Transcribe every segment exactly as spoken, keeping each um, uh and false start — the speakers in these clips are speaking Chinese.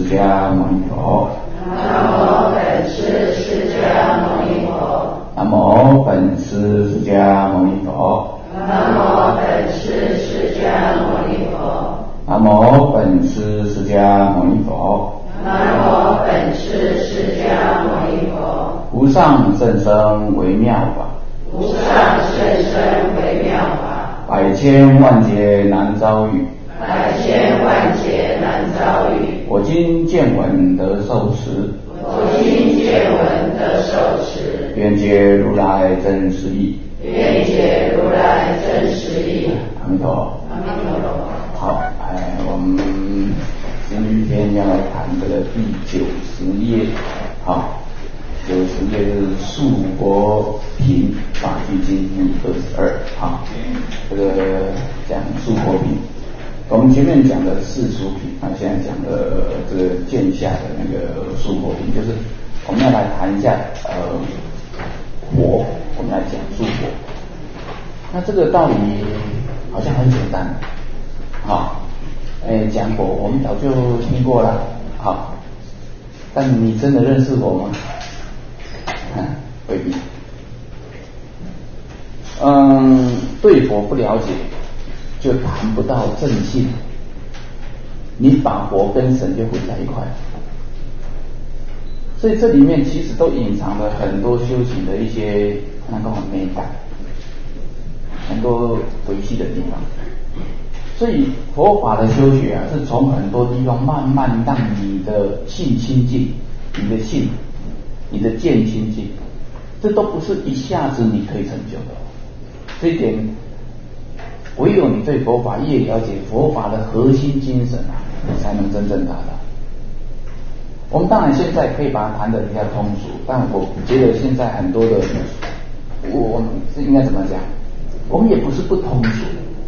迦牟尼佛。 南无本师释迦牟尼佛。 南无本师释迦牟尼佛。 南无本师释迦牟尼佛。 南无本师释迦牟尼佛。 南无本师释迦牟尼佛。 无上甚深微妙法。 无上甚深微妙法。 百千万劫难遭遇。 百千万劫难遭遇。 我今见闻得受持。 我今见闻得受持。 愿解如来真实义。 愿解如来真实义。 阿弥陀佛。 阿弥陀佛。 好，哎，我们今天要来谈这个第九十页。好，九十页是述佛品法句经第二十二。好，这个讲述佛品。我们前面讲的世俗品，那现在讲的这个见下的那个述佛品，就是我们要来谈一下呃佛，我们来讲述佛。那这个道理好像很简单，好，哎，讲过我们早就听过了，好，但你真的认识我吗？嗯，未必。嗯，对佛不了解，就谈不到正信，你把佛跟神就混在一块，所以这里面其实都隐藏了很多修行的一些那个美感，很多维系的地方。所以佛法的修学啊，是从很多地方慢慢让你的信亲近，你的信，你的见亲近，这都不是一下子你可以成就的。这一点唯有你对佛法越了解，佛法的核心精神啊，你才能真正达到。我们当然现在可以把它谈得比较通俗，但我觉得现在很多的，我是应该怎么讲？我们也不是不通俗，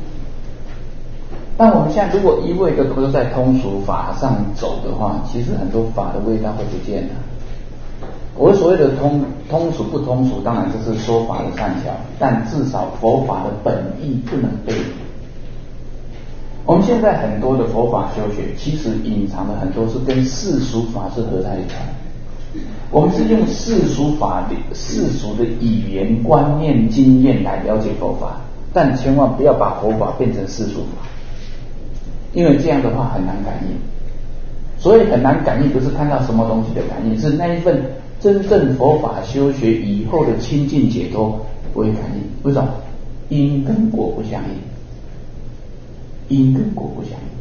但我们现在如果一味的都在通俗法上走的话，其实很多法的味道会不见了。我所谓的通通俗不通俗，当然这是说法的善巧，但至少佛法的本意不能背离。我们现在很多的佛法修学，其实隐藏的很多是跟世俗法是合在一起。我们是用世俗法的世俗的语言、观念、经验来了解佛法，但千万不要把佛法变成世俗法，因为这样的话很难感应。所以很难感应，不是看到什么东西的感应，是那一份真正佛法修学以后的清净解脱不会感应。为什么？因跟果不相应，因跟果不相应。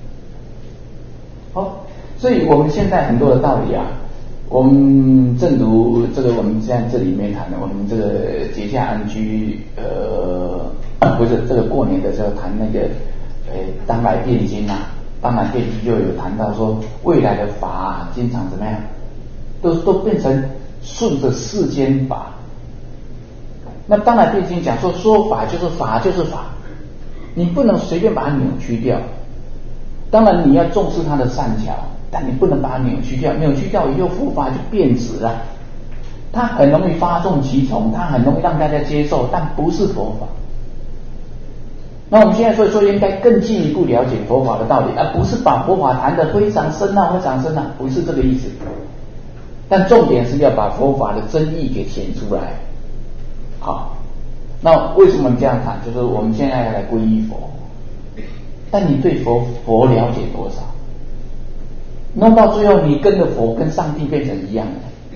好，所以我们现在很多的道理啊，我们正如这个我们现在这里面谈的，我们这个结下安居，呃，不是这个过年的时候谈那个，呃，当来辩经啊。当然辩经就有谈到说，未来的法啊，经常怎么样，都都变成顺着世间法。那当然辩经讲说，说法就是法就是法，你不能随便把它扭曲掉。当然你要重视它的善巧，但你不能把它扭曲掉，扭曲掉以后佛法就变质了。它很容易发众其从，它很容易让大家接受，但不是佛法。那我们现在所以说应该更进一步了解佛法的道理，而不是把佛法谈得非常深啊，非常深啊，不是这个意思。但重点是要把佛法的真意给显出来。好，那为什么这样谈？就是我们现在要来皈依佛，但你对佛佛了解多少？弄到最后，你跟着佛跟上帝变成一样的，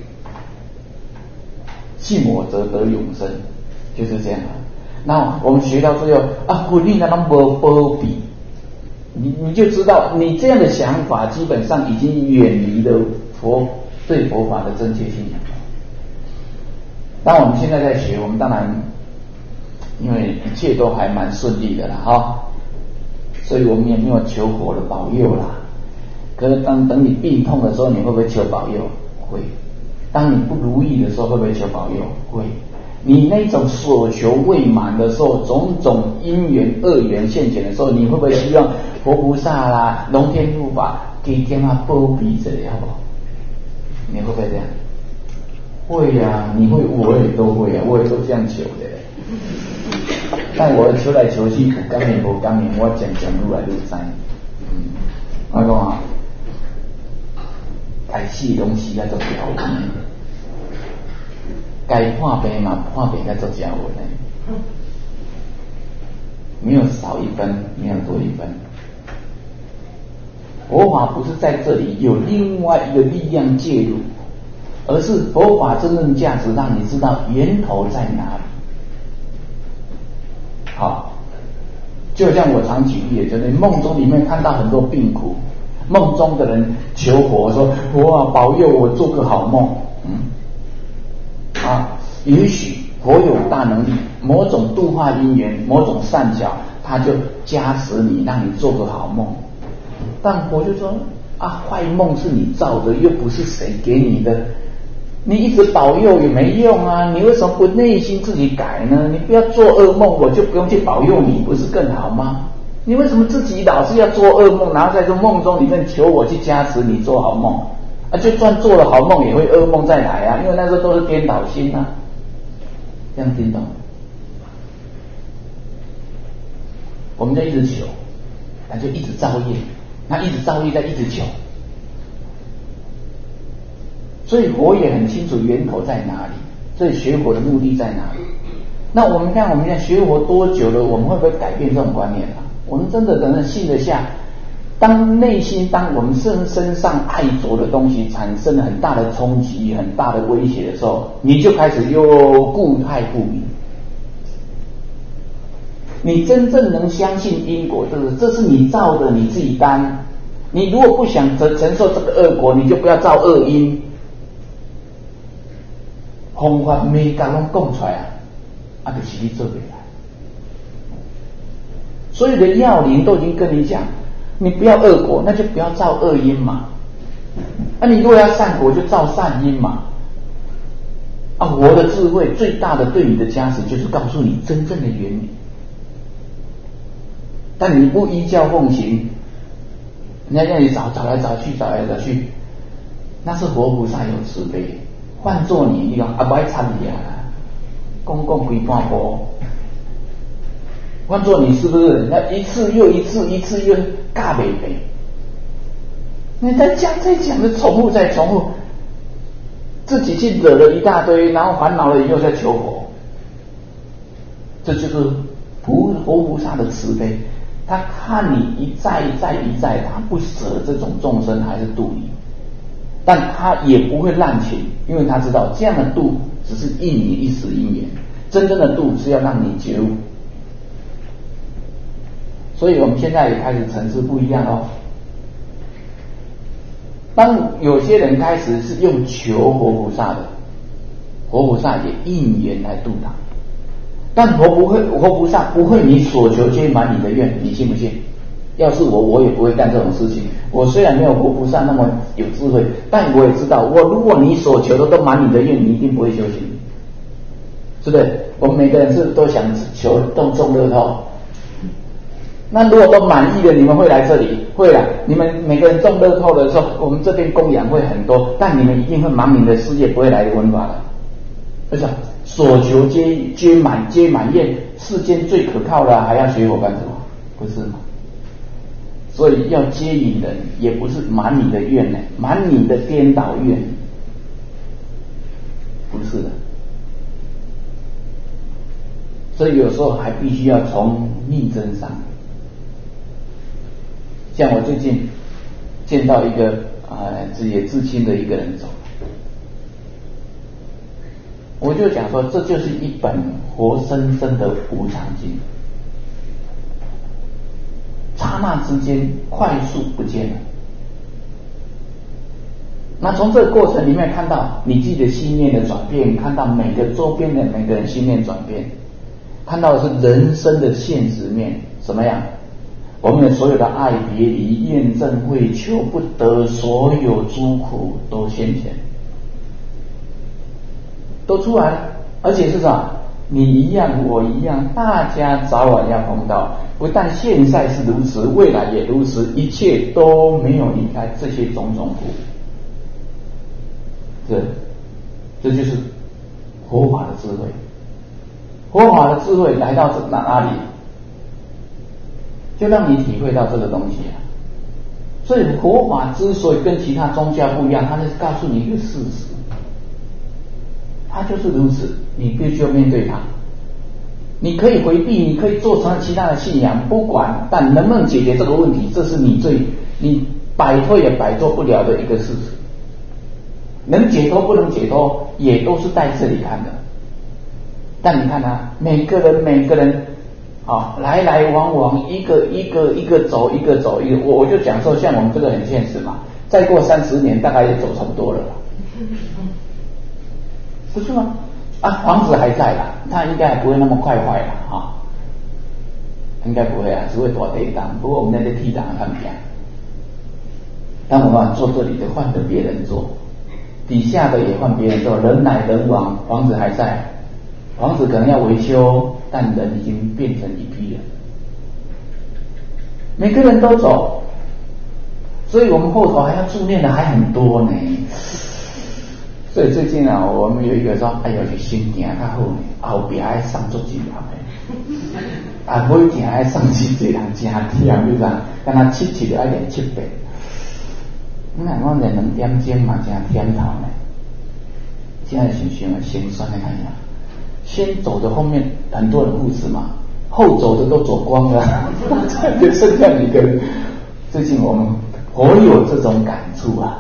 信我则得永生，就是这样啊。那我们学到最后啊，佛理那么无波比，你你就知道，你这样的想法基本上已经远离了佛对佛法的真切信仰。当我们现在在学，我们当然因为一切都还蛮顺利的啦，哈，所以我们也没有求佛的保佑啦。可是当等你病痛的时候，你会不会求保佑？会。当你不如意的时候，会不会求保佑？会。你那种所求未满的时候，种种因缘恶缘现前的时候，你会不会希望佛菩萨啦、龙天护法给给他保庇着，好不好？你会不会这样？会呀、啊，你会，我也都会啊，我也都这样求的。但我求来求去，有感应无感应，我渐渐愈来愈知。嗯，我讲啊， 该死拢死啊做条文的，该破病嘛破病该做条文的，没有少一分，没有多一分。佛法不是在这里有另外一个力量介入，而是佛法真正价值让你知道源头在哪里。好，就像我常举例，就是梦中里面看到很多病苦，梦中的人求佛说：“佛啊，保佑我做个好梦。”嗯，啊，也许佛有大能力，某种度化因缘，某种善巧，他就加持你，让你做个好梦。但佛就说啊，坏梦是你造的，又不是谁给你的，你一直保佑也没用啊，你为什么不内心自己改呢？你不要做噩梦，我就不用去保佑你，不是更好吗？你为什么自己老是要做噩梦，然后在这梦中里面求我去加持你做好梦啊？就算做了好梦，也会噩梦再来啊，因为那时候都是颠倒心啊。这样听懂？我们就一直求，那就一直造业。那一直造业，在一直求，所以佛也很清楚源头在哪里，所以学佛的目的在哪里。那我们看，我们现在学佛多久了？我们会不会改变这种观念啊？我们真的可能信得下？当内心，当我们身身上爱着的东西产生了很大的冲击、很大的威胁的时候，你就开始又固态不明。你真正能相信因果，就是这是你造的，你自己担。你如果不想承承受这个恶果，你就不要造恶因。方法没敢拢讲出来啊，啊，就是你做不来。所有的要领都已经跟你讲，你不要恶果，那就不要造恶因嘛。啊，你如果要善果，就造善因嘛。啊，我的智慧最大的对你的加持，就是告诉你真正的原理。但你不依教奉行，人家让你找找来找去，找来找去，那是佛菩萨有慈悲。换做你，你讲啊，不爱参你啊，公共规半波。换做你是不是？那一次又一次，一次又尬北北，你在讲再讲的重复再重复，自己去惹了一大堆，然后烦恼了以后再求佛，这就是佛佛菩萨的慈悲。他看你一再一再一再，他不舍这种众生还是度你，但他也不会滥情，因为他知道这样的度只是一你一时因缘，真正的度是要让你觉悟。所以我们现在也开始层次不一样哦。当有些人开始是用求佛菩萨的，佛菩萨也应缘来度他。但佛不会，佛菩萨不会你所求皆满你的愿，你信不信？要是我，我也不会干这种事情。我虽然没有佛菩萨那么有智慧，但我也知道，我如果你所求的都满你的愿，你一定不会修行，是不是？我们每个人是都想求中中乐透，那如果都满意了，你们会来这里？会啦。你们每个人中乐透的时候，我们这边供养会很多，但你们一定会忙你的事业，不会来闻法的，为什么？所求皆皆满，皆满愿，世间最可靠的还要学佛干什么？不是吗？所以要接引人，也不是满你的愿呢，满你的颠倒愿，不是的。所以有时候还必须要从逆增上。像我最近见到一个啊、呃，自己也至亲的一个人走。我就讲说，这就是一本活生生的无常经，刹那之间快速不见了。那从这个过程里面看到你自己的心念的转变，看到每个周边的每个人心念转变，看到的是人生的现实面，什么样？我们的所有的爱别离、怨憎会、求不得，所有诸苦都现前。都出来了，而且是什么？你一样，我一样，大家早晚要碰到。不但现在是如此，未来也如此，一切都没有离开这些种种苦。这，这就是佛法的智慧。佛法的智慧来到哪哪里，就让你体会到这个东西啊。 所以佛法之所以跟其他宗教不一样，它是告诉你一个事实，它就是如此，你必须要面对它。你可以回避，你可以做成其他的信仰，不管，但能不能解决这个问题，这是你最你摆脱也摆脱不了的一个事实。能解脱不能解脱，也都是在这里看的。但你看啊，每个人每个人啊，来来往往，一个一个一个走，一个走一个。我我就讲说，像我们这个很现实嘛，再过三十年，大概也走差不多了，不是吗？啊，房子还在啦，它应该还不会那么快坏啦，啊，应该不会啊，只会多跌档。不过我们那些梯档看不见，当我们做这里的换着别人做，底下的也换别人做，人来人往，房子还在，房子可能要维修，但人已经变成一批了，每个人都走，所以我们后头还要助念的还很多呢。所以最近啊，我们有一个说，哎呦，去心行较好呢，后边爱上足几人的，啊，每件爱上几几人真忝，你知道？敢若七七就爱练七八，你看我练两点钟嘛，真忝头呢。现在想想啊，心酸的看一下，先走的后面很多人护持嘛，后走的都走光了，就剩下一个人。最近我们我有这种感触啊。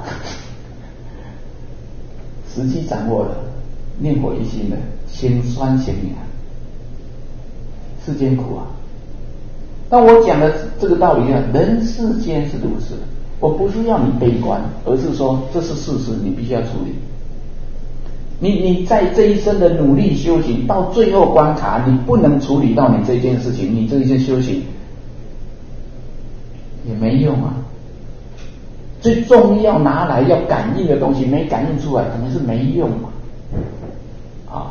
时机掌握了，念佛一心的，心酸心凉，世间苦啊！但我讲的这个道理啊，人世间是如此，我不是要你悲观，而是说这是事实，你必须要处理。你你在这一生的努力修行，到最后关卡，你不能处理到你这件事情，你这一件修行也没用啊。最重要拿来要感应的东西没感应出来，可能是没用嘛。啊，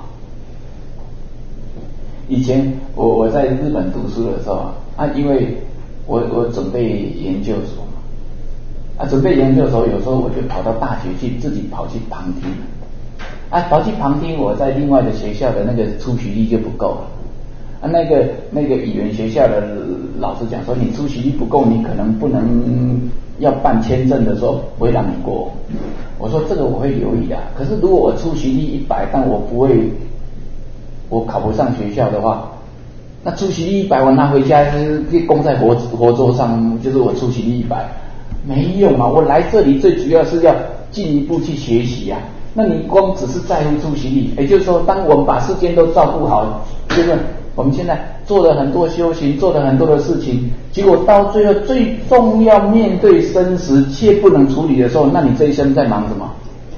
以前我我在日本读书的时候啊，啊因为我我准备研究所嘛，啊准备研究所，有时候我就跑到大学去，自己跑去旁听，啊跑去旁听，我在另外的学校的那个出席率就不够了。啊，那个那个语言学校的老师讲说，你出席率不够，你可能不能要办签证的时候不会让你过。我说这个我会留意的，可是如果我出席率一百，但我不会，我考不上学校的话，那出席率一百，我拿回家就是可以供在佛佛桌上，就是我出席率一百，没用啊！我来这里最主要是要进一步去学习啊。那你光只是在乎出席率，也就是说，当我们把世间都照顾好，就是我们现在做了很多修行，做了很多的事情，结果到最后最重要面对生死却不能处理的时候，那你这一生在忙什么？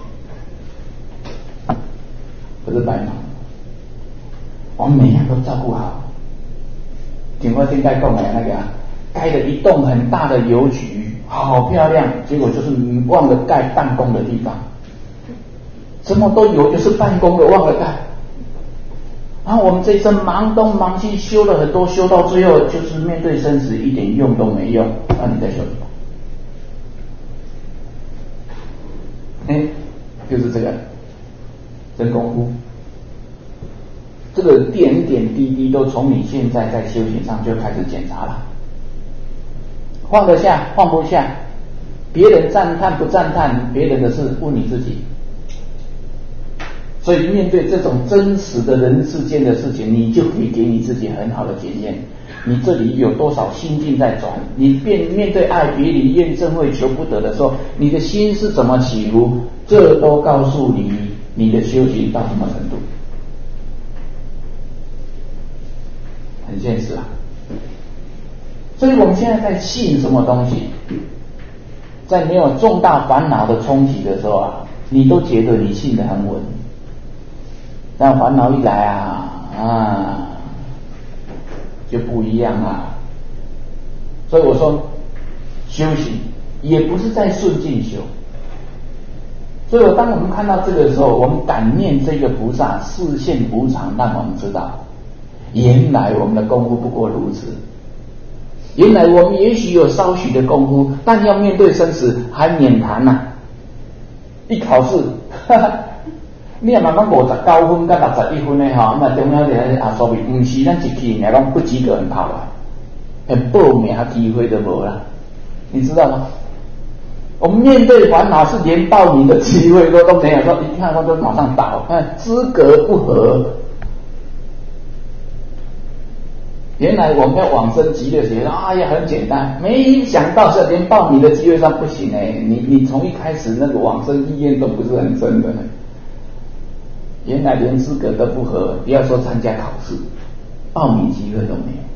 不是白忙。我们每样都照顾好。听我现在讲的那个啊，盖了一栋很大的邮局，好漂亮，结果就是忘了盖办公的地方。什么都有，就是办公的忘了盖。然后我们这一生忙东忙西，修了很多，修到最后就是面对生死一点用都没用。那你在修什么？哎，就是这个真功夫。这个点点滴滴都从你现在在修行上就开始检查了，放得下放不下，别人赞叹不赞叹别人的事，问你自己。所以面对这种真实的人世间的事情，你就可以给你自己很好的检验，你这里有多少心境在转，你面面对爱别离怨憎会求不得的时候，你的心是怎么起伏，这都告诉你你的修行到什么程度。很现实啊。所以我们现在在信什么东西，在没有重大烦恼的冲击的时候啊，你都觉得你信得很稳，但烦恼一来啊啊就不一样啊。所以我说修行也不是在顺境修，所以我当我们看到这个的时候，我们感念这个菩萨示现无常，让我们知道原来我们的功夫不过如此，原来我们也许有稍许的功夫，但要面对生死还免谈啊。一考试哈哈，你也慢慢五十九分到六十一分的哈，那中央的啊，所谓不是咱一去来讲不及格人考啊，连报名机会都没了，你知道吗？ 我们面对烦恼是连报名的机会都都没有，说一看到就马上倒，看资格不合。原来我们要往生极乐世界，哎呀很简单，没想到是连报名的机会上不行哎，你你从一开始那个往生意愿都不是很深的，原来连资格都不合，不要说参加考试，报名机会都没有。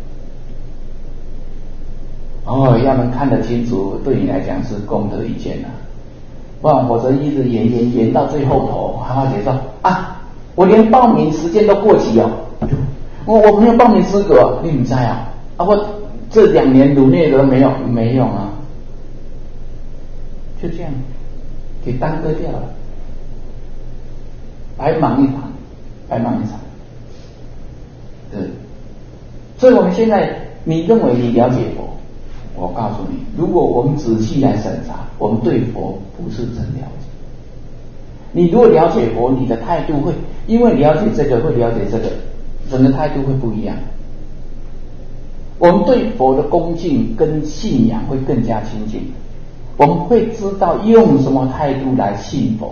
哦，要能看得清楚，对你来讲是功德一件啊，不然否则一直延延延到最后头，还会觉得说啊，我连报名时间都过期哦，我我没有报名资格，你不知啊？啊，我这两年努力都没有没用啊，就这样给耽搁掉了，白忙一场，白忙一场。对，所以我们现在，你认为你了解佛？我告诉你，如果我们仔细来审查，我们对佛不是真了解。你如果了解佛，你的态度会因为了解这个，会了解这个，人的态度会不一样。我们对佛的恭敬跟信仰会更加亲近，我们会知道用什么态度来信佛。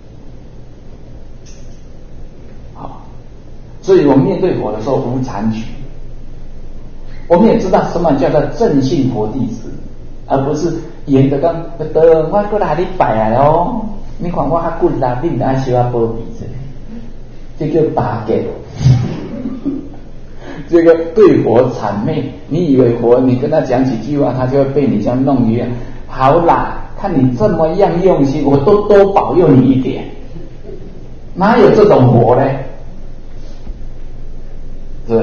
好，所以我们面对佛的时候无残取。我们也知道什么叫做正信佛弟子，而不是沿着讲，得我过来你拜来哦，你看我较骨力，你唔爱修下保庇者，这叫打给。这个对佛谄媚，你以为佛你跟他讲几句话，他就会被你这样弄一样。好啦，看你这么样用心，我都多保佑你一点，哪有这种佛呢？对。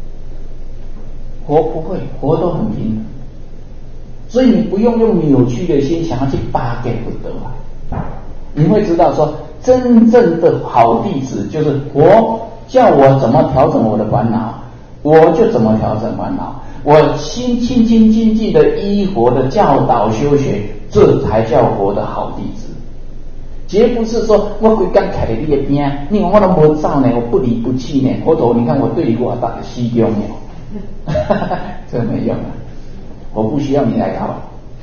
佛不会，佛都很平等，所以你不用用扭曲的心想要去巴给不得啊！你会知道说，真正的好弟子就是佛叫我怎么调整我的烦恼，我就怎么调整烦恼，我心清清净净的依佛的教导修学，这才叫佛的好弟子。绝不是说我规刚开在你的边，你看我都没走呢，我不离不弃呢，佛陀你看我对你我大的西中呢。这没用啊！我不需要你来搞，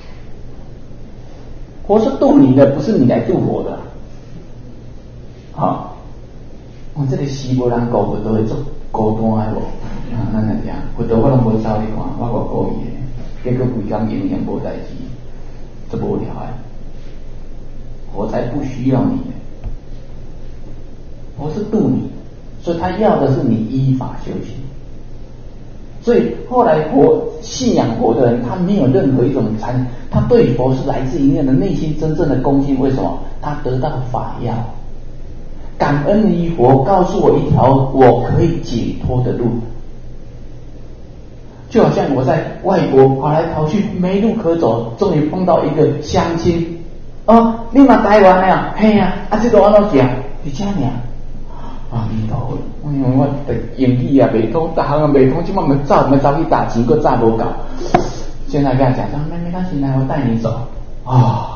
佛是度你的，不是你来度我的。好，我这里死无人顾，佛都会做孤单的无？啊，咱来讲，佛陀我拢无走你看，我我故意的，结果规工营养无代志，这无聊啊！佛才不需要你呢，佛是度你，所以他要的是你依法修行。所以后来佛信仰佛的人，他没有任何一种禅，他对佛是来自于那个内心真正的恭敬。为什么？他得到法药，感恩于佛告诉我一条我可以解脱的路。就好像我在外国跑来跑去没路可走，终于碰到一个乡亲，哦，你嘛台湾的啊？嘿啊，啊这个安怎行？你这样啊，弥陀佛！哎呦，我的英语啊未通，大行未通，今晚没早没早去打钱，个早无搞。现在跟他讲说，妹妹，那现在我带你走啊、哦，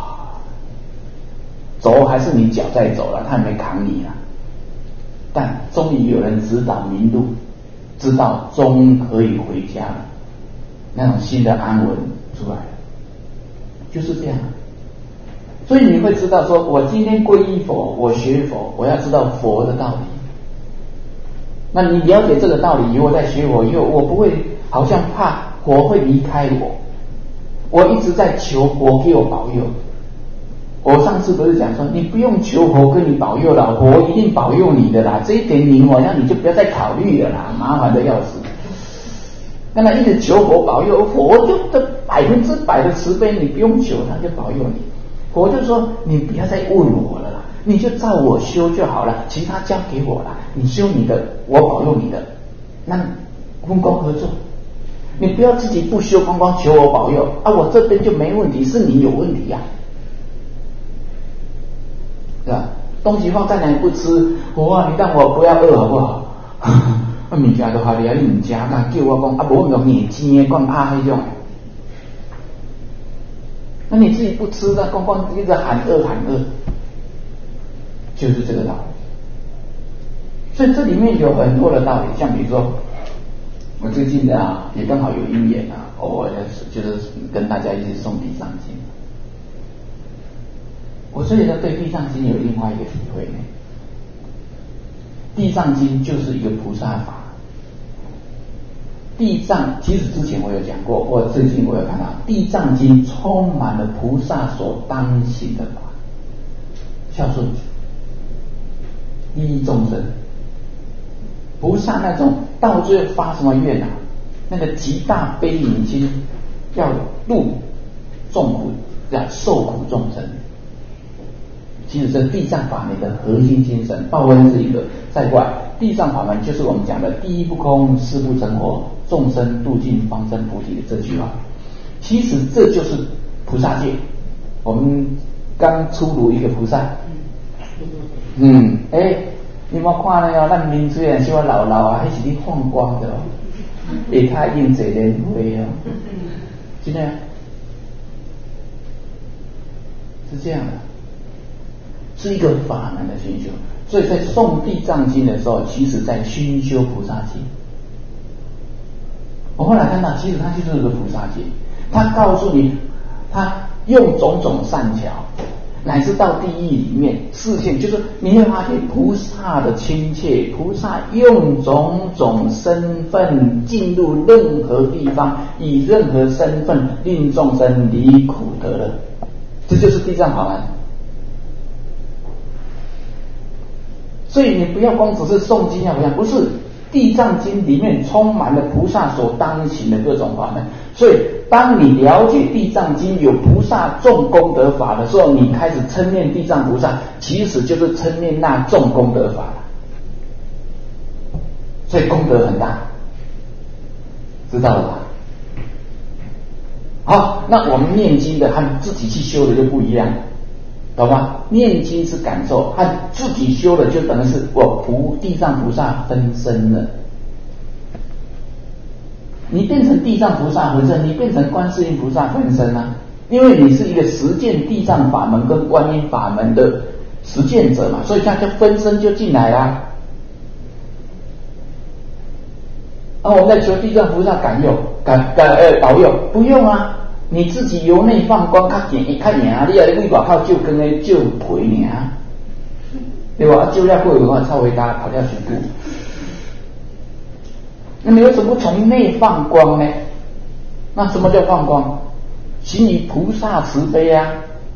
走还是你脚在走了，他没扛你啊。但终于有人指导明路，知道终可以回家了，那种新的安稳出来了，就是这样。所以你会知道说，我今天皈依佛，我学佛，我要知道佛的道理。那你了解这个道理以后，在学佛以后，我不会好像怕佛会离开我，我一直在求佛给我保佑。我上次不是讲说，你不用求佛给你保佑了，佛一定保佑你的啦，这一点你好像你就不要再考虑了啦，麻烦的要死。那么一直求佛保佑，佛就这百分之百的慈悲，你不用求他就保佑你。佛就说你不要再问我了啦，你就照我修就好了，其他交给我了，你修你的，我保佑你的，那分工合作。你不要自己不修，光光求我保佑啊，我这边就没问题，是你有问题呀、啊。对吧？东西放在那里不吃，佛啊，你让我不要饿好不好？啊，物件都害你啊，你唔食，那叫我讲啊，无用眼睛讲怕那种。那你自己不吃，那光光一直喊饿喊饿，就是这个道理。所以这里面有很多的道理，像比如说，我最近啊也刚好有因缘啊，偶尔就是跟大家一起诵地藏经。 我所以呢，对地藏经有另外一个体会呢。地藏经就是一个菩萨法。地藏其实之前我有讲过，或最近我有看到，地藏经充满了菩萨所当行的法，孝顺、利益众生。菩萨那种到最后发什么愿啊？那个极大悲悯心，要度众苦，要受苦众生。其实这地藏法门的核心精神，报恩是一个，再过来地藏法门就是我们讲的第一不空，四不成活，众生度尽方生菩提的这句话。其实这就是菩萨戒。我们刚出炉一个菩萨，嗯，哎、欸，你有没有看那个咱面虽然小老老啊，还是你放光的哦，下他印这莲花哦，真的是这样的。是一个法门的熏修，所以在诵地藏经的时候，其实在熏修菩萨戒。我后来看到，其实它就是个菩萨戒，它告诉你，它用种种善巧，乃至到地狱里面视线，就是你会发现菩萨的亲切，菩萨用种种身份进入任何地方，以任何身份令众生离苦得乐，这就是地藏法门。所以你不要光只是诵经啊，不要，不是地藏经里面充满了菩萨所当行的各种法门。所以当你了解地藏经有菩萨众功德法的时候，你开始称念地藏菩萨，其实就是称念那众功德法，所以功德很大，知道了吧？好，那我们念经的和自己去修的就不一样，懂吗？念经是感受，和自己修的就等于是我菩地藏菩萨分身了。你变成地藏菩萨分身，你变成观世音菩萨分身啊！因为你是一个实践地藏法门跟观音法门的实践者嘛，所以他就分身就进来啦。啊，我们在求地藏菩萨感佑、感感呃保佑，不用啊。你自己由内放光，较简较严啊！你啊，你为外口照光的照皮尔，对吧？啊，照了过的话，超回答跑掉全部。那你为什么不从内放光呢？那什么叫放光？行于菩萨慈悲啊！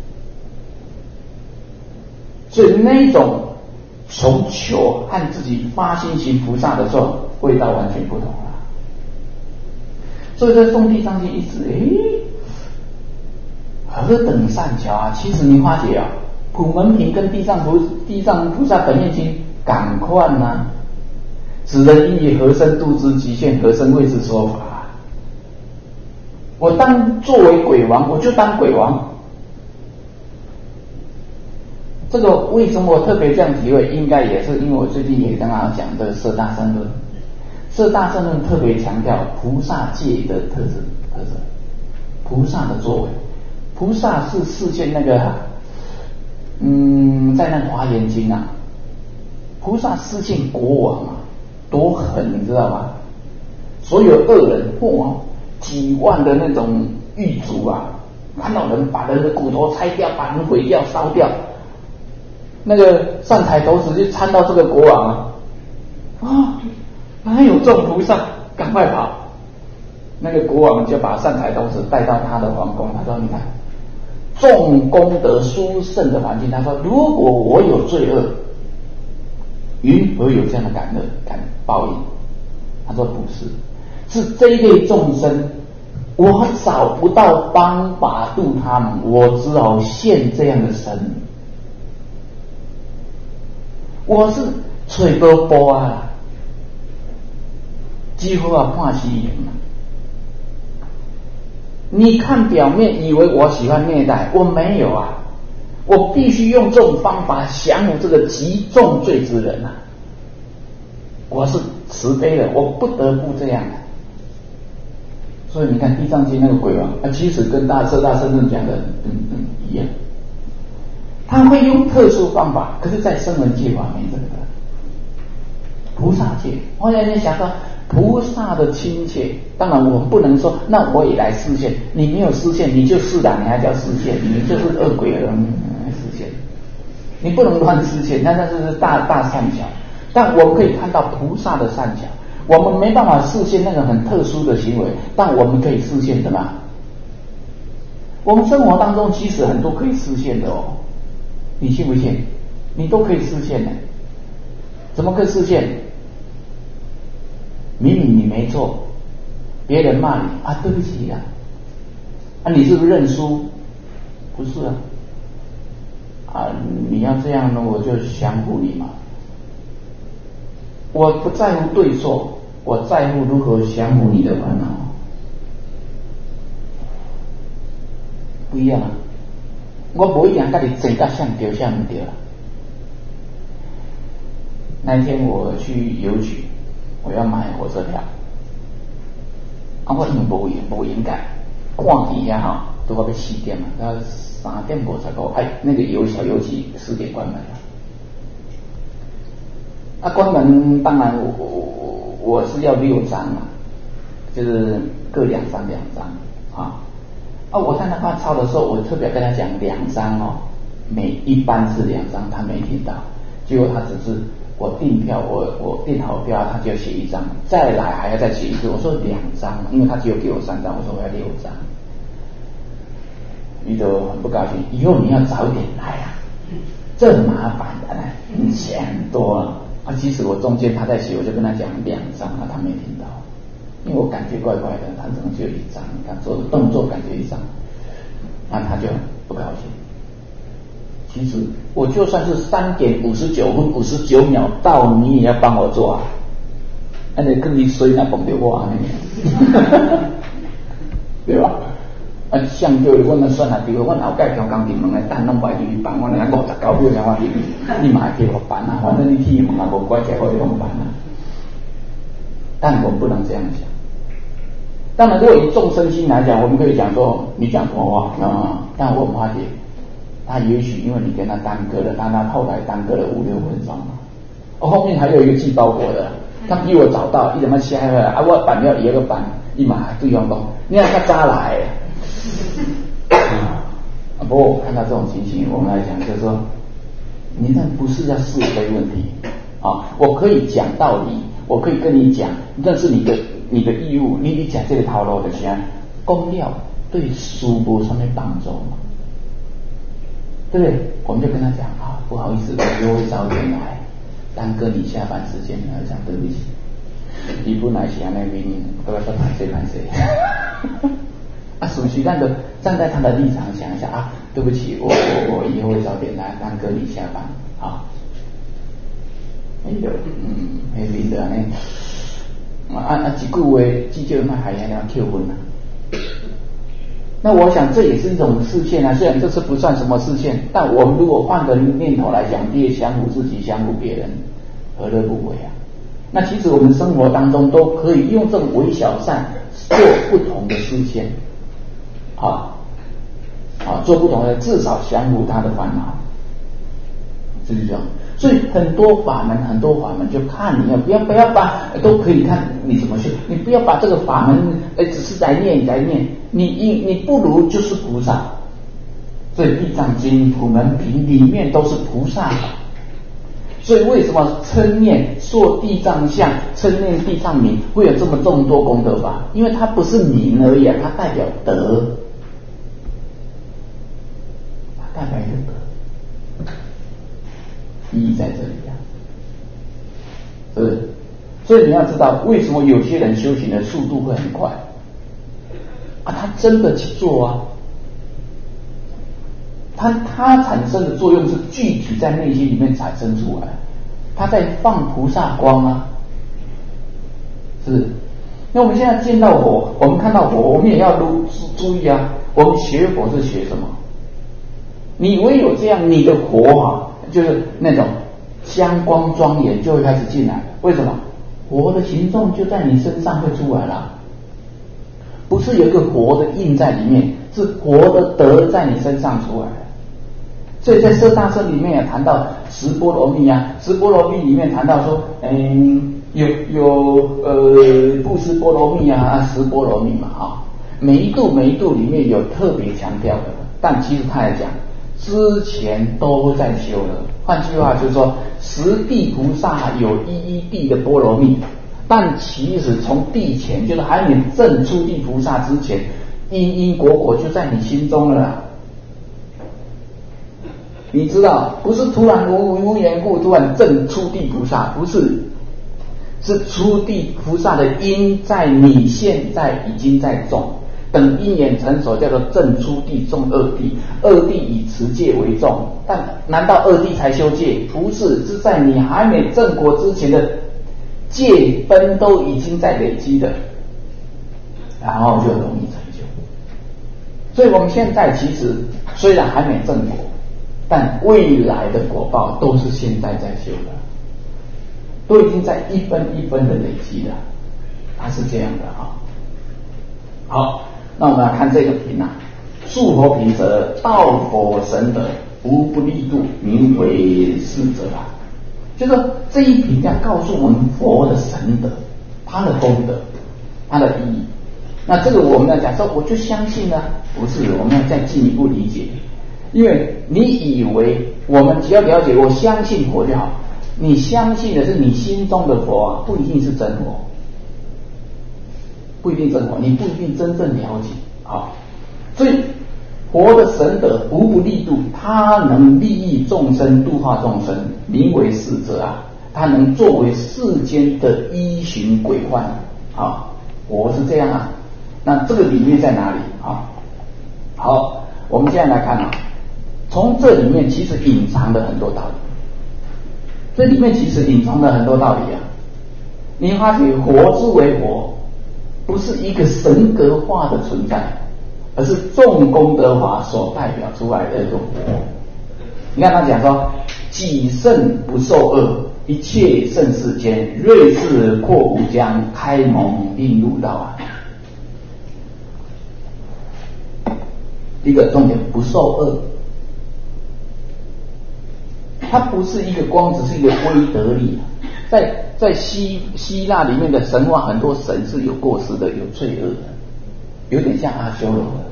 所以那一种从求和自己发心行菩萨的时候，味道完全不同了。所以在诵地藏经一直诶。何等善巧啊！其实你发觉啊，普门品跟地藏菩地藏菩萨本愿经赶快呐，只能因以何身度之极限，何身为之说法。我当作为鬼王，我就当鬼王。这个为什么我特别这样体会？应该也是因为我最近也跟大家讲这个摄大乘论，摄大乘论特别强调菩萨戒的特质，特质，菩萨的作为。菩萨是世间那个，嗯，在那《华严经》啊，菩萨视线国王啊，多狠，你知道吧？所有恶人，哇，几万的那种狱卒啊，看到人把人的骨头拆掉，把人毁掉、烧掉，那个善财童子就参到这个国王啊，啊，哪有这种菩萨？赶快跑！那个国王就把善财童子带到他的皇宫，他说：“你看。”众功德殊胜的环境，他说：“如果我有罪恶，云何有这样的感恩感报应？”他说：“不是，是这一类众生，我找不到方法度他们，我只好现这样的身。我是吹波波啊，几乎啊看死人了。”你看表面以为我喜欢虐待，我没有啊，我必须用这种方法降服这个极重罪之人啊！我是慈悲的，我不得不这样。所以你看地藏经那个鬼王啊，其实跟大摄大乘论讲的嗯嗯一样，他会用特殊方法，可是在声闻界法没这个。菩萨界，我在那想说。菩萨的亲切，当然我们不能说，那我也来示现。你没有示现，你就示然，你还叫示现，你就是恶鬼而示现。 你不能乱视线，那那是大大善巧。但我们可以看到菩萨的善巧，我们没办法视线那个很特殊的行为，但我们可以视线的嘛。我们生活当中其实很多可以视线的哦，你信不信？你都可以视线的。怎么可以视线？明明你没错，别人骂你啊，对不起啊，啊你是不是认输？不是啊，啊你要这样呢，我就降服你嘛。我不在乎对错，我在乎如何降服你的烦恼。不一样啊！我不一定跟你争个像对像不对了。那一天我去邮局，我要买火车票，啊，我因为无无严格，看底下哈都要被四点嘛，到三点五才够。哎，那个邮小邮局四点关门了。啊，关门当然我我我是要六张嘛，就是各两张两张啊。啊，我看他发钞的时候，我特别跟他讲两张哦，每一班是两张，他没听到，结果他只是我订票，我我订好票，他就写一张，再来还要再写一次，我说两张，因为他只有给我三张，我说我要六张，你都很不高兴，以后你要早点来啊，这很麻烦的呢，你钱很多啊，啊，其实我中间他在写，我就跟他讲两张啊，他没听到。因为我感觉怪怪的，他怎么只有一张？他做的动作感觉一张，那他就不高兴。其实我就算是三点五十九分五十九秒到，你也要帮我做啊！那你跟你谁那碰到我啊？对吧？啊，像叫我那算啊，比如我后盖条钢铁门来单弄摆进去办，我那五十九秒想法你你买给我办啊，反正你去门啊无关系，我就办啊。但我们不能这样想。当然，如果以众生心来讲，我们可以讲说你讲什么话啊？但我们发觉，他也许因为你跟他耽搁了，但他后来耽搁了五六分钟嘛。我后面还有一个寄包裹的，他比我早到，一点么下来啊？我板料一个板，一马对方讲，你看他扎来。啊，不过我看到这种情形，我们来讲就是说，你那不是要是非问题啊，我可以讲道理。我可以跟你讲，那是你的你的义务，你你讲这个套路的时候，公料对书无上面帮助嘛，对不对？我们就跟他讲啊，不好意思，我又会早点来，耽搁你下班时间，他讲对不起，你不来是安那明明都要说谈谁谈谁，啊，属实但的站在他的立场想一下啊，对不起，我我我以后会早点来，耽搁你下班啊。哎呦，嗯，迄面的安尼，啊啊一句话，至少那还要要扣分啊。那我想这也是一种视线啊，虽然这次不算什么视线，但我们如果换个念头来讲，你也降服自己，降服别人，何乐不为啊？那其实我们生活当中都可以用这种微小善做不同的视线，啊啊，做不同的，至少降服他的烦恼，就是这样。所以很多法门，很多法门就看你要不要不要把都可以看你怎么去，你不要把这个法门呃只是在念在念，你你你不如就是菩萨。所以《地藏经》普门品里面都是菩萨法。所以为什么称念塑地藏像、称念地藏名会有这么众多功德法？因为它不是名而已，它代表德，它代表一个德。意义在这里啊，是不是？所以你要知道，为什么有些人修行的速度会很快啊？他真的去做啊，他他产生的作用是具体在内心里面产生出来，他在放菩萨光啊，是不是？那我们现在见到火，我们看到火，我们也要注注意啊。我们学佛是学什么？你唯有这样，你的火啊。就是那种香光庄严就会开始进来，为什么？活的形状就在你身上会出来了，不是有一个活的印在里面，是活的德在你身上出来了。所以在色大乘里面也谈到十波罗蜜啊，十波罗蜜里面谈到说，嗯，有有呃布施波罗蜜啊，十波罗蜜嘛啊，每一度每一度里面有特别强调的，但其实他来讲。 之前都在修了。换句话就是说，十地菩萨有一一地的波罗蜜，但其实从地前，就是还没证出地菩萨之前，因因果果就在你心中了啦。你知道，不是突然无无缘故突然证出地菩萨，不是，是出地菩萨的因在你现在已经在种，等因缘成熟叫做证出地种二地，二地以持戒为重。但难道二地才修戒？不是，是在你还没证果之前的戒分都已经在累积的，然后就容易成就。所以我们现在其实虽然还没证果，但未来的果报都是现在在修的，都已经在一分一分的累积了，它是这样的啊。好，那我们来看这个品啊，树佛品则道佛神德，无不利度，名为是者啊。就是说这一品要告诉我们佛的神德，他的功德，他的意义。那这个我们要讲说，我就相信呢、啊，不是，我们要再进一步理解。因为你以为我们只要了解，我相信佛就好，你相信的是你心中的佛啊，不一定是真佛，不一定真佛，你不一定真正了解啊。所以佛的神德无不利度，他能利益众生，度化众生，名为使者啊，他能作为世间的依循规范啊。佛是这样啊，那这个里面在哪里啊？好，我们现在来看啊。从这里面其实隐藏了很多道理，这里面其实隐藏了很多道理啊。你发觉佛之为佛，不是一个神格化的存在，而是众功德法所代表出来的一种佛。你看他讲说，己圣不受恶，一切圣世间，瑞智阔无疆，开蒙令入道啊。第一个重点，不受恶。它不是一个光，只是一个威德力。在在希希腊里面的神话，很多神是有过失的，有罪恶的，有点像阿修罗的。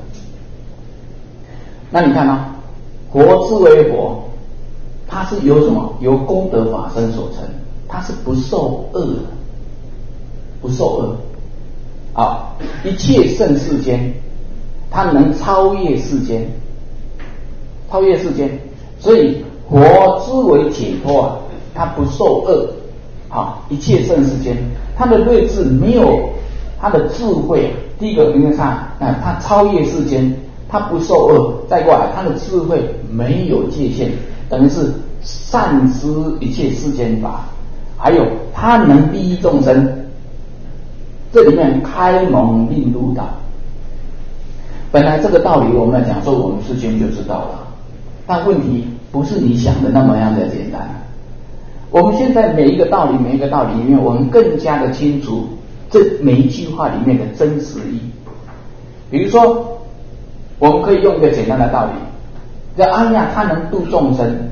那你看啊，佛之为佛，它是由什么？由功德法身所成，它是不受恶的，不受恶啊！一切圣世间，它能超越世间，超越世间，所以。佛之为解脱啊，他不受恶啊，一切圣世间，他的睿智没有他的智慧。第一个，你看啊，他超越世间，他不受恶。再过来，他的智慧没有界限，等于是善知一切世间法。还有，他能利益众生。这里面开蒙令入道。本来这个道理我们来讲说，我们事先就知道了，但问题。不是你想的那么样的简单。我们现在每一个道理，每一个道理里面，我们更加的清楚这每一句话里面的真实意。比如说，我们可以用一个简单的道理，叫哎呀，他能度众生。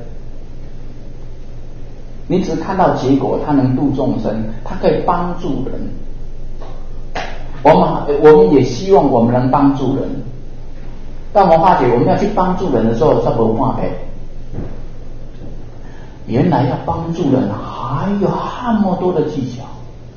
你只看到结果，他能度众生，他可以帮助人。我们我们也希望我们能帮助人，但我们发觉我们要去帮助人的时候，他不怕呗。原来要帮助人还有那么多的技巧。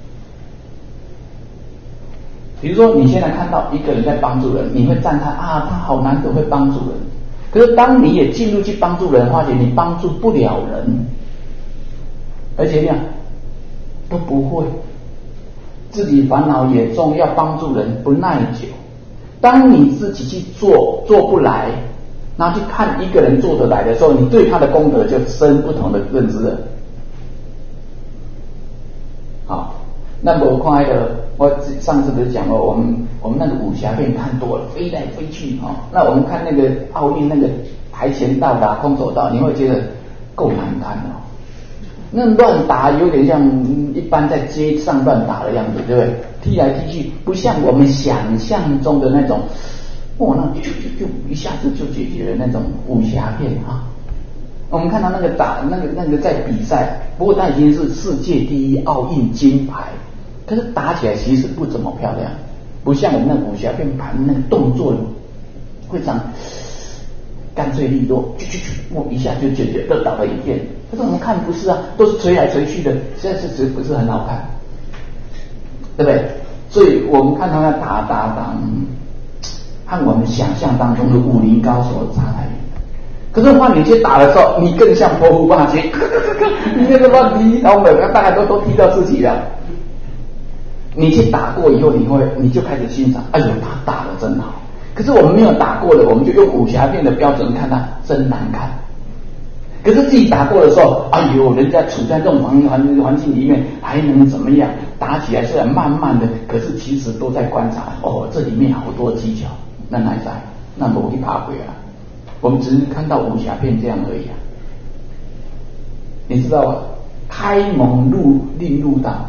比如说你现在看到一个人在帮助人，你会赞叹啊，他好难得会帮助人。可是当你也进入去帮助人，发觉你帮助不了人，而且呢都不会，自己烦恼也重，要帮助人不耐久。当你自己去做做不来，然后去看一个人做得来的时候，你对他的功德就生不同的认知了。好，那么我看那个，我上次不是讲了，我们我们那个武侠片看多了，飞来飞去哈、哦。那我们看那个奥运那个跆拳道啦、空手道，你会觉得够难看哦。那乱打有点像一般在街上乱打的样子，对不对？踢来踢去，不像我们想象中的那种。哦，那就就就一下子就解决了那种武侠片啊！我们看到那个打那个那个在比赛，不过他已经是世界第一奥运金牌，可是打起来其实不怎么漂亮，不像我们那武侠片拍那个动作会长干脆利落，就就就我一下就解决，都倒了一片。可是我们看不是啊，都是捶来捶去的，现在是只不是很好看，对不对？所以我们看他那打打打，和我们想象当中的武林高手差太远。可是换你去打的时候，你更像泼妇骂街，你那个乱踢，然后每个大家都都踢到自己了。你去打过以后，你会你就开始欣赏，哎呦，他打得真好。可是我们没有打过的，我们就用武侠片的标准看他真难看。可是自己打过的时候，哎呦，人家处在这种环环环境里面，还能怎么样？打起来虽然慢慢的，可是其实都在观察。哦，这里面好多技巧，那哪在？那我去爬回啊！我们只是看到武侠片这样而已啊。你知道吗？开蒙入令入道。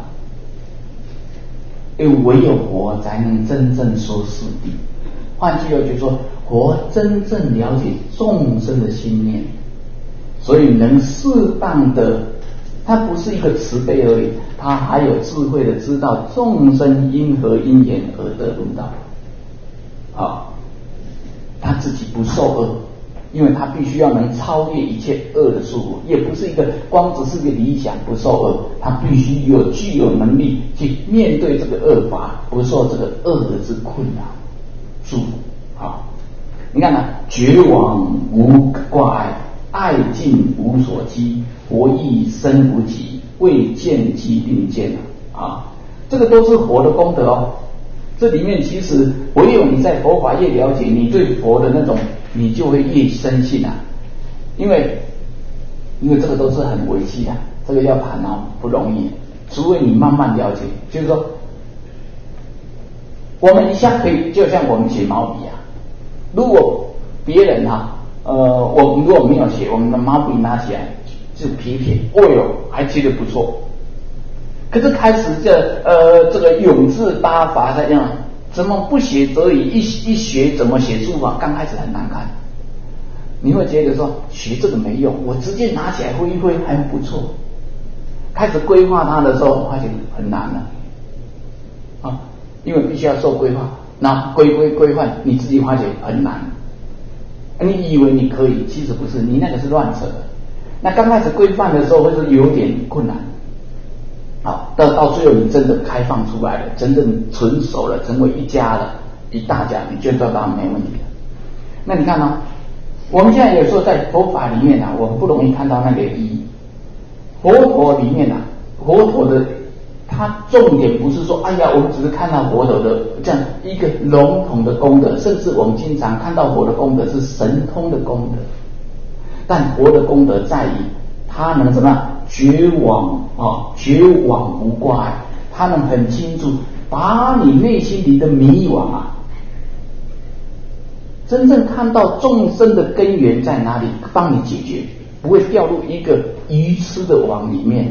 因为唯有佛才能真正说四谛，换句话就说，佛真正了解众生的心念，所以能适当的，他不是一个慈悲而已，他还有智慧的知道众生因何因缘而得入道，啊，他自己不受恶。因为他必须要能超越一切恶的束缚，也不是一个光只是个理想不受恶，他必须有具有能力去面对这个恶法，不受这个恶之困扰束缚。好，你看啊，绝往无挂碍，爱尽无所积，佛意身无己，未见即定见啊，这个都是佛的功德哦。这里面其实唯有你在佛法越了解，你对佛的那种，你就会越深信啊。因为因为这个都是很维系啊，这个要谈哦不容易，除非你慢慢了解。就是说，我们一下可以，就像我们写毛笔啊，如果别人啊，呃，我们如果没有写，我们的毛笔拿起来就撇撇，哦哟，还觉得不错。可是开始这呃这个永字八法这样，怎么不写则已？一一学怎么写书法？刚开始很难看，你会觉得说学这个没用，我直接拿起来挥一挥还不错。开始规划它的时候，发现很难了啊，因为必须要受规划，那规规规范，你自己发现很难。你以为你可以，其实不是，你那个是乱扯的。那刚开始规范的时候，会是有点困难。好，到到最后你真的开放出来了，真正纯熟了，成为一家了，一大家，你就知道当然没问题了。那你看呢、哦？我们现在有时候在佛法里面啊，我们不容易看到那个意义。佛陀里面啊，佛陀的他重点不是说，哎呀，我们只是看到佛陀的这样一个笼统的功德，甚至我们经常看到佛的功德是神通的功德，但佛的功德在于他能怎么样？绝往啊，绝往无挂碍，他能很清楚把你内心里的迷惘啊，真正看到众生的根源在哪里，帮你解决，不会掉入一个愚痴的网里面。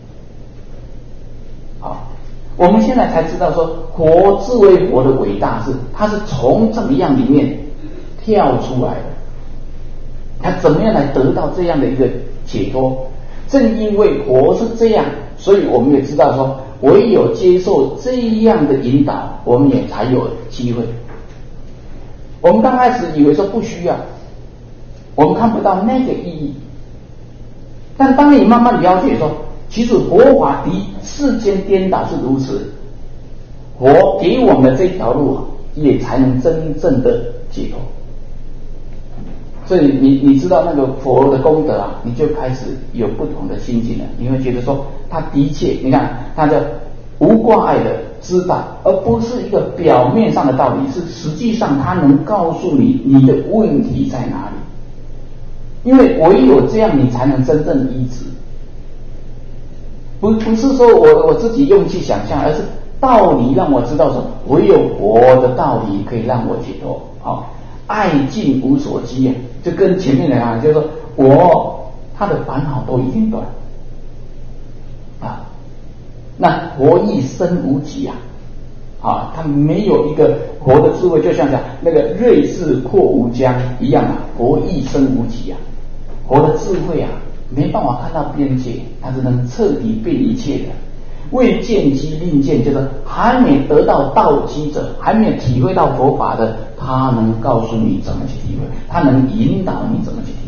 好，我们现在才知道说，佛智为佛的伟大是，他是从这么样里面跳出来的，他怎么样来得到这样的一个解脱？正因为佛是这样，所以我们也知道说，唯有接受这样的引导，我们也才有机会。我们刚开始以为说不需要，我们看不到那个意义，但当你慢慢了解说，其实佛法的世间颠倒是如此，佛给我们的这条路也才能真正的解脱。所以你你知道那个佛的功德啊，你就开始有不同的心境了。你会觉得说，他的确，你看他的无挂碍的知道，而不是一个表面上的道理，是实际上他能告诉你你的问题在哪里。因为唯有这样，你才能真正医治。不不是说我我自己用去想象，而是道理让我知道说，唯有佛的道理可以让我解脱。好。爱尽无所积啊，就跟前面的啊，就是说我他的烦恼都已经断啊，那佛意身无己啊，啊，他没有一个佛的智慧，就像讲那个睿智阔无疆一样啊，佛意身无己啊，佛的智慧啊，没办法看到边界，他是能彻底变一切的。 未见机令见，就是还没得到道机者，还没有体会到佛法的，他能告诉你怎么去体会，他能引导你怎么去体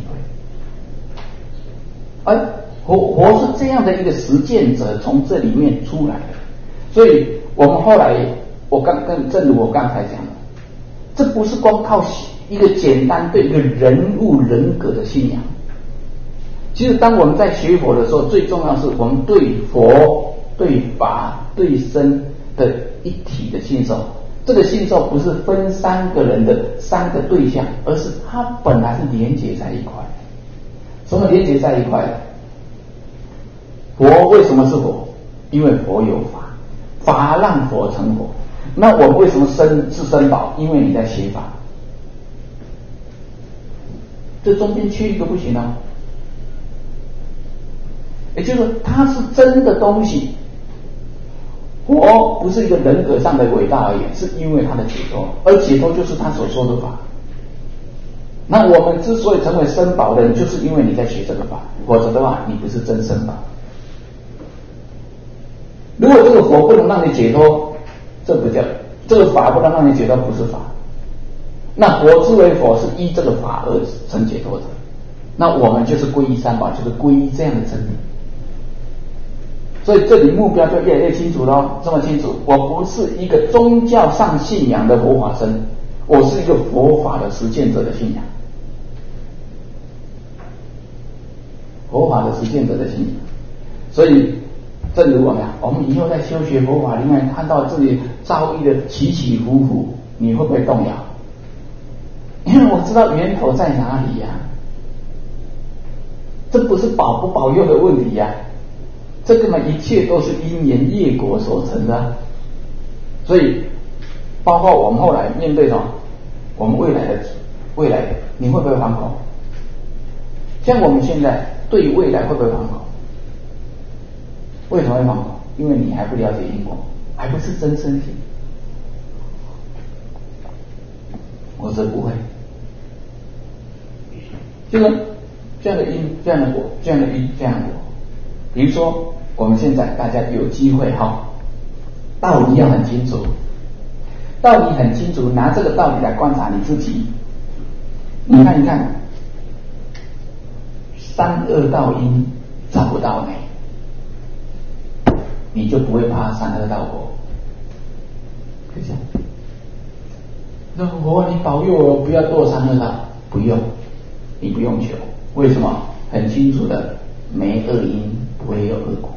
会。而佛佛是这样的一个实践者，从这里面出来的。所以我们后来，我刚跟正如我刚才讲的，这不是光靠一个简单对一个人物人格的信仰。其实当我们在学佛的时候，最重要的是我们对佛、对法、对僧的一体的信受。这个信受不是分三个人的三个对象，而是它本来是连结在一块。什么连结在一块的？佛为什么是佛？因为佛有法，法让佛成佛。那我们为什么生是生宝？因为你在学法，这中间缺一个不行啊。也就是说，它是真的东西。佛不是一个人格上的伟大而已，是因为他的解脱，而解脱就是他所说的法。那我们之所以成为生宝的人，就是因为你在学这个法，否则的话，你不是真生宝。如果这个佛不能让你解脱，这不叫这个法不能让你解脱，不是法。那佛之为佛，是依这个法而成解脱者。那我们就是皈依三宝，就是皈依这样的真理。所以这里目标就越来越清楚了，这么清楚。我不是一个宗教上信仰的佛法僧，我是一个佛法的实践者的信仰。佛法的实践者的信仰。所以正如我们我们以后在修学佛法里面看到自己遭遇的起起伏伏，你会不会动摇？因为我知道源头在哪里呀、啊，这不是保不保佑的问题呀、啊，这个嘛，一切都是因缘业果所成的。所以包括我们后来面对什么，我们未来的未来，你会不会惶恐？像我们现在对未来会不会惶恐？为什么会惶恐？因为你还不了解因果，还不是真身体。我说不会，就是这样的因，这样的果，这样的因，这样的果。比如说我们现在大家有机会哈，道理要很清楚，道理很清楚，拿这个道理来观察你自己。你看一看，三恶道因找不到没，你就不会怕三恶道果。就这样。那佛，你保佑我不要堕三恶道，不用，你不用求。为什么？很清楚的，没恶因不会有恶果。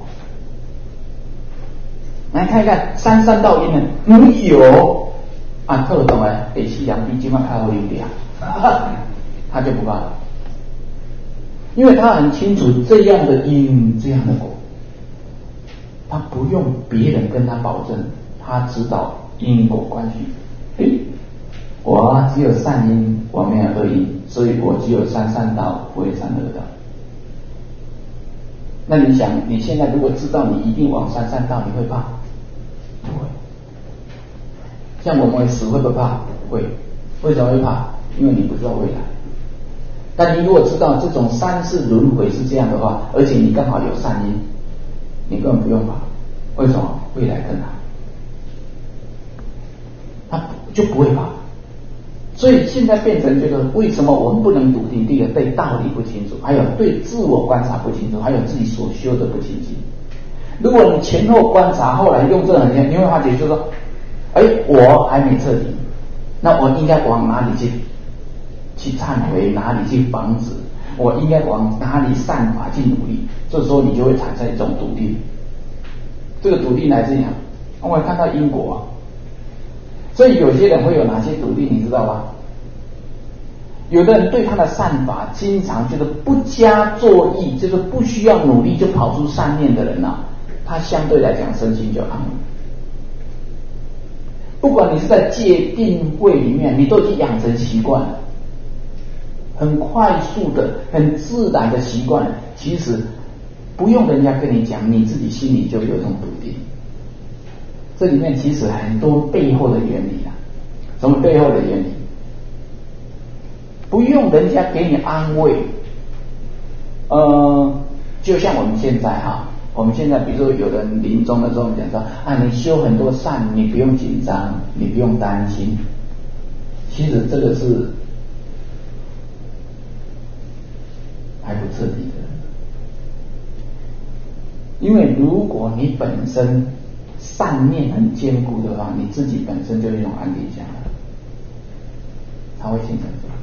来看一看三善道因呢，你有啊，特懂哎，北西洋比今晚开会一样，他就不怕了，因为他很清楚这样的因，这样的果，他不用别人跟他保证，他知道因果关系。诶，我只有善因，我没有恶因，所以我只有三善道，不会三恶道。那你想，你现在如果知道你一定往三善道，你会怕？不会。像我们会死会不会怕？会。为什么会怕？因为你不知道未来。但你如果知道这种三世轮回是这样的话，而且你刚好有善因，你根本不用怕。为什么？未来更好，他就不会怕。所以现在变成这个，为什么我们不能笃定？第一个，对道理不清楚，还有对自我观察不清楚，还有自己所修的不清晰。如果你前后观察，后来用这很简单，你会发觉就是说，哎，我还没彻底，那我应该往哪里去去忏悔，哪里去防止？我应该往哪里善法去努力？这时候你就会产生一种笃定。这个笃定来自于哪？我们看到因果啊。所以有些人会有哪些笃定，你知道吗？有的人对他的善法经常就是不加作意，就是不需要努力就跑出善念的人啊，他相对来讲身心就安稳。不管你是在戒定慧里面，你都已经养成习惯了，很快速的、很自然的习惯，其实不用人家跟你讲，你自己心里就有一种笃定。这里面其实很多背后的原理啊，什么背后的原理？不用人家给你安慰，呃，就像我们现在哈， 我们现在比如说有人临终的时候，我们讲说啊，你修很多善，你不用紧张，你不用担心。其实这个是还不彻底的，因为如果你本身善念很坚固的话，你自己本身就有一种安定下来，它会形成什么？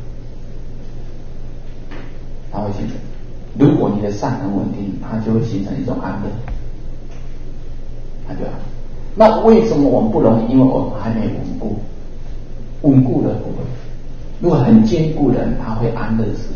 它会形成，如果你的善很稳定，它就会形成一种安乐，它就好。那为什么我们不容易？因为我们还没稳固，稳固的不会。如果很坚固的人，他会安乐死。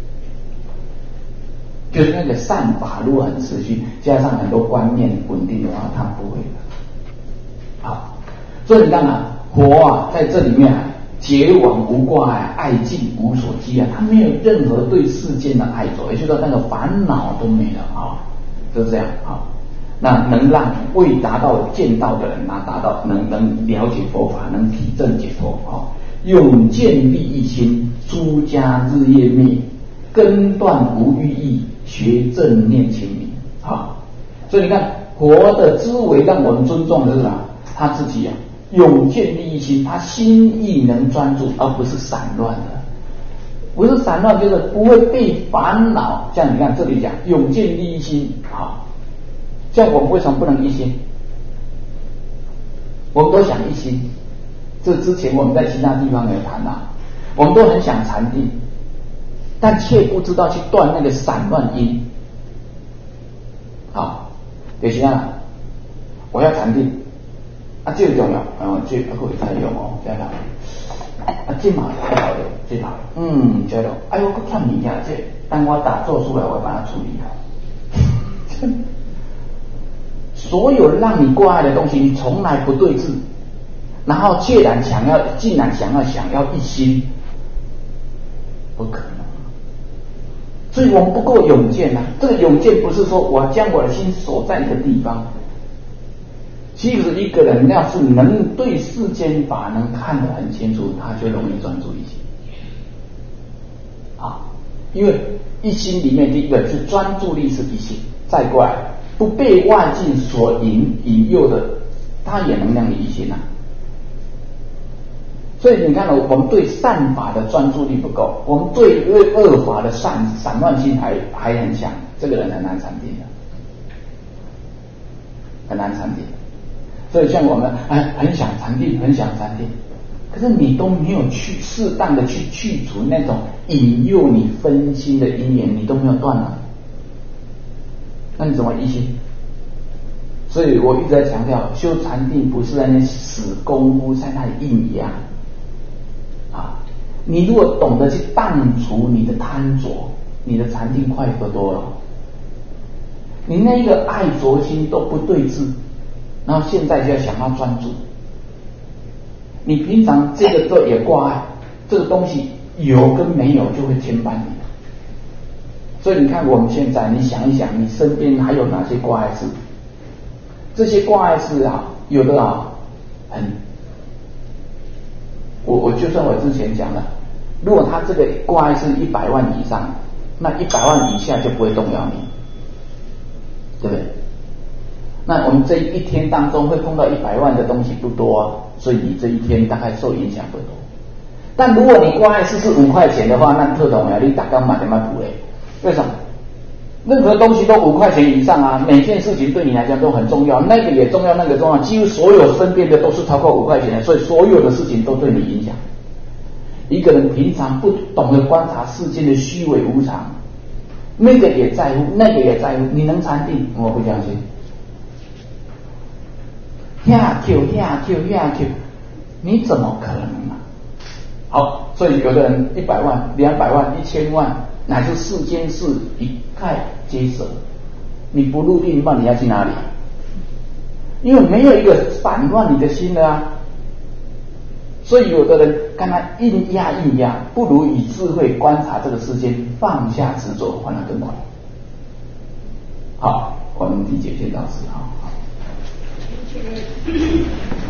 就是那个善法如果很持续，加上很多观念稳定的话，他不会的。好，所以你看啊，佛啊在这里面啊，结往无挂碍，爱尽无所羁啊，他没有任何对世间的爱着，也就是说那个烦恼都没了啊，就是这样啊。那能让未达到见道的人啊，达到能能了解佛法，能体证解脱啊，永见利益心，诸家日夜灭，根断无欲意，学正念清明啊。所以你看佛的之为让我们尊重的是啥？他自己啊，永见利益心，他心意能专注，而不是散乱的。不是散乱，就是不会被烦恼。像你看这里讲永见利益心啊，像我们为什么不能一心？我们都想一心，这之前我们在其他地方有谈到，我们都很想禅定，但却不知道去断那个散乱因。啊，就是啊，我要禅定，啊，这个重要，啊，这个会太用哦，这样，啊，这嘛太好了，这嘛，嗯，这了，哎呦，我看你呀，这当我打坐出来，我把它处理好。所有让你挂碍的东西，你从来不对治，然后竟然想要，竟然想要想要一心，不可能。所以我们不够永见啊！这个永见不是说我将我的心锁在一个地方。其实一个人要是能对世间法能看得很清楚，他就容易专注一心啊。因为一心里面第一个是专注力是一心，再过来不被外境所引引诱的，它也能让你一心啊。所以你看到我们对善法的专注力不够，我们对恶法的散散乱心还还很强，这个人很难禅定的，很难禅定。所以像我们哎很想禅定，很想禅定，可是你都没有去适当的去去除那种引诱你分心的因缘，你都没有断了，那你怎么一心？所以我一直在强调，修禅定不是在那死功夫，在那里硬压。啊，你如果懂得去淡除你的贪着，你的禅定快得多了。你那一个爱着心都不对治，然后现在就要想要专注。你平常这个都也挂碍，这个东西有跟没有就会牵绊你。所以你看我们现在，你想一想，你身边还有哪些挂碍事？这些挂碍事啊，有的啊，很。我我就算我之前讲了，如果他这个挂碍是一百万以上，那一百万以下就不会动摇你，对不对？那我们这一天当中会碰到一百万的东西不多啊，所以你这一天大概受影响不多。但如果你挂碍是是五块钱的话，那特懂呀，你打刚买的买补嘞？为什么？任何东西都五块钱以上啊，每件事情对你来讲都很重要，那个也重要，那个重要，几乎所有身边的都是超过五块钱的，所以所有的事情都对你影响。一个人平常不懂得观察世间的虚伪无常，那个也在乎，那个也在乎，你能禅定？我不相信。呀 Q 呀 Q 呀 Q， 你怎么可能啊？好，所以有的人一百万、两百万、一千万，乃至世间事一概皆舍。你不入定，那你要去哪里？因为没有一个散乱你的心的啊。所以有的人跟他硬压硬压，不如以智慧观察这个世间，放下执着，换得更快。好，我们理解这道理啊。